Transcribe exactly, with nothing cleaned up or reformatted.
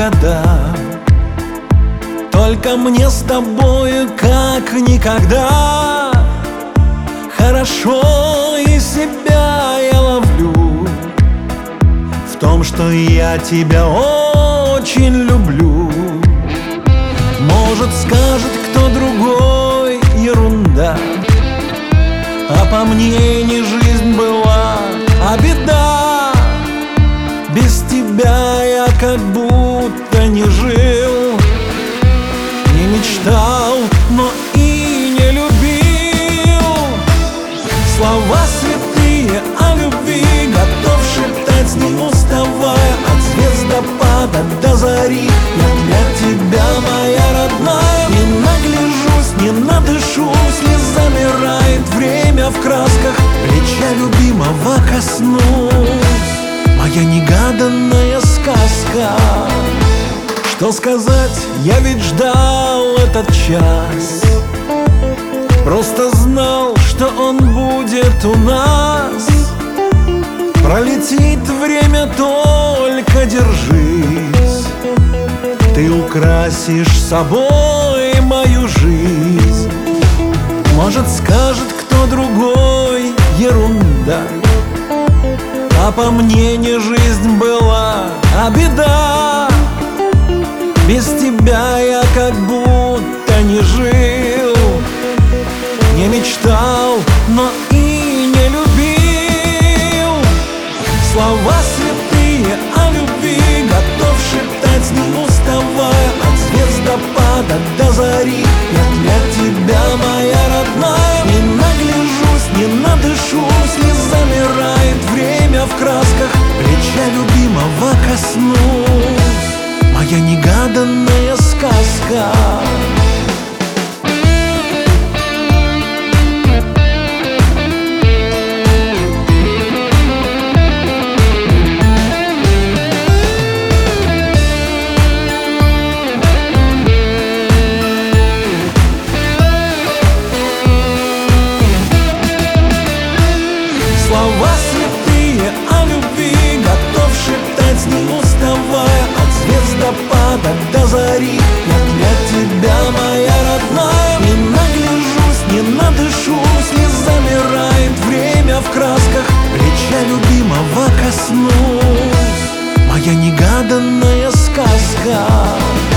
года. Только мне с тобою как никогда хорошо, и себя я ловлю в том, что я тебя очень люблю. Может, скажет кто другой, ерунда, а по мне не жизнь была, а беда. Без тебя я как будто не жил, не мечтал, но и не любил. Слова святые о любви готов шептать, не уставая, от звездопада до зари. Я для тебя, моя родная, не нагляжусь, не надышусь, не замирает время в красках, плеча любимого коснусь. Моя негаданная сказка. Что сказать, я ведь ждал этот час, просто знал, что он будет у нас. Пролетит время, только держись, ты украсишь собой мою жизнь. Может, скажет кто другой, ерунда, а по мне не жизнь была, а беда. Без тебя я как будто не жил, не мечтал, но и не любил. Слова святые о любви готов шептать, не уставая, от звездопада до зари. Я для тебя, моя родная, не нагляжусь, не надышусь, не замирает время в красках, плеча любимого коснусь. Моя негаданная сказка. Слова святые о любви готов шептать, не уставая, от звездопада до зари. Я для тебя, моя родная, не нагляжусь, не надышусь, не замирает время в красках, плеча любимого коснусь. Моя негаданная сказка.